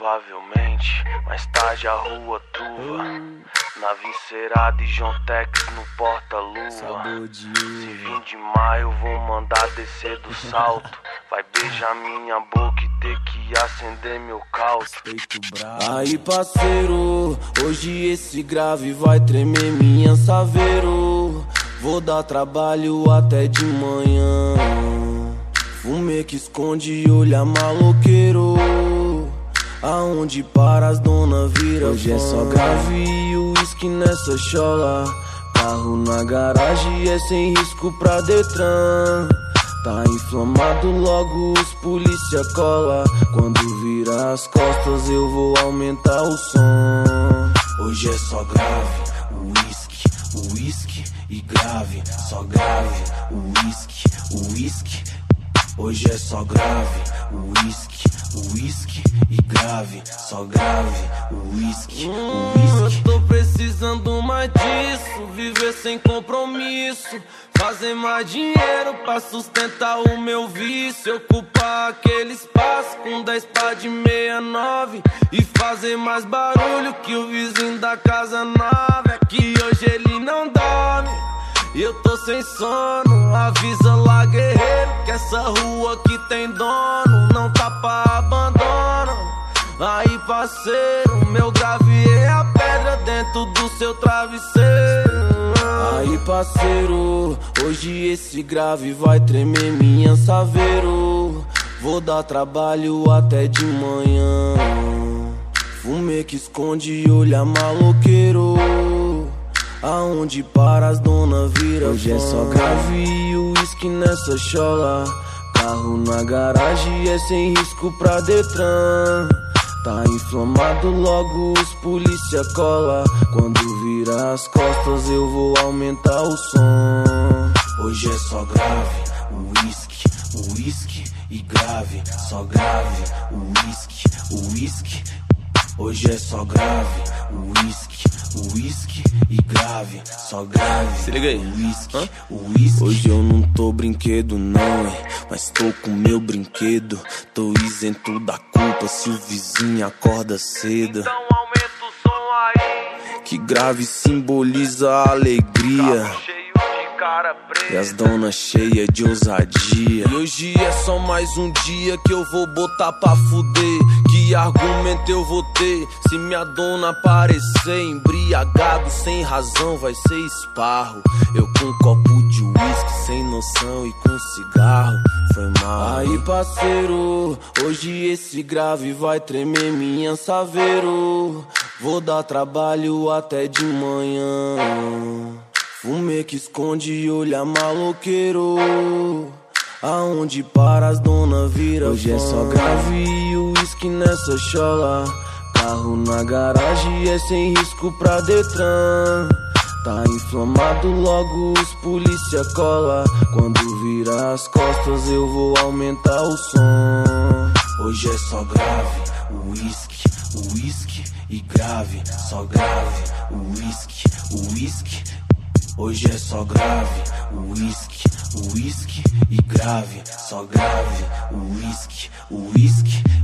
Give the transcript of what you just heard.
Provavelmente, mais tarde a rua truva, na Vincerada e João Tex no porta-luva. Se vir de maio vou mandar descer do salto. Vai beijar minha boca e ter que acender meu caldo. Aí parceiro, hoje esse grave vai tremer minha saveiro. Vou dar trabalho até de manhã. Fumê que esconde olha maloqueiro. Aonde para as dona vira hoje fã. É só grave e uísque nessa chola. Carro na garagem é sem risco pra Detran. Tá inflamado, logo os polícia cola. Quando vira as costas eu vou aumentar o som. Hoje é só grave, uísque e grave. Só grave, uísque. Hoje é só grave, uísque e grave. Só grave, uísque. Eu tô precisando mais disso, viver sem compromisso. Fazer mais dinheiro pra sustentar o meu vício. Ocupar aquele espaço com 10 pá de 69 e fazer mais barulho que o vizinho da casa nova. É que hoje ele não dorme e eu tô sem sono. Avisa lá, guerreiro, que essa rua aqui tem dono. Não tá pra abandono. Aí parceiro, meu grave é a pedra dentro do seu travesseiro. Aí parceiro, hoje esse grave vai tremer minha saveiro. Vou dar trabalho até de manhã. Fumê que esconde olha maloqueiro. Aonde para as dona vira hoje fã. É só grave e uísque nessa chola. Carro na garagem é sem risco pra Detran. Tá inflamado, logo os polícia cola. Quando vira as costas eu vou aumentar o som. Hoje é só grave, uísque e grave. Só grave, uísque. Hoje é só grave, uísque e grave. Só grave, se liga aí, uísque. Hoje eu não tô brinquedo não, hein, mas tô com meu brinquedo. Tô isento da culpa se o vizinho acorda cedo. Então aumenta o som aí, que grave simboliza a alegria. carro cheio de cara preta E as donas cheias de ousadia. E hoje é só mais um dia que eu vou botar pra fuder. Que argumento eu vou ter se minha dona aparecer? Embriagado sem razão vai ser esparro. Eu com um copo de uísque sem noção e com cigarro. Foi mal. Aí parceiro, hoje esse grave vai tremer minha saveiro. Vou dar trabalho até de manhã. Fumê que esconde olha maloqueiro. Aonde para as dona vira hoje fã. É só grave e uísque nessa chola. Carro na garagem é sem risco pra Detran. Tá inflamado, logo os polícia cola. Quando vira as costas eu vou aumentar o som. Hoje é só grave, uísque e grave. Só grave, uísque. Hoje é só grave, uísque e grave. Só grave, uísque.